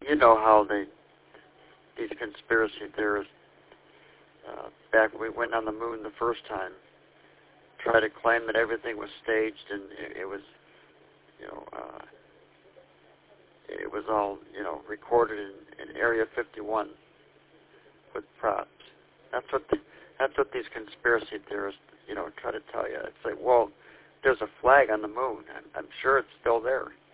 you know how these conspiracy theorists, back when we went on the moon the first time, try to claim that everything was staged and it was, it was all, recorded in Area 51 with props. That's what these conspiracy theorists, try to tell you. It's like, well, there's a flag on the moon. I'm sure it's still there.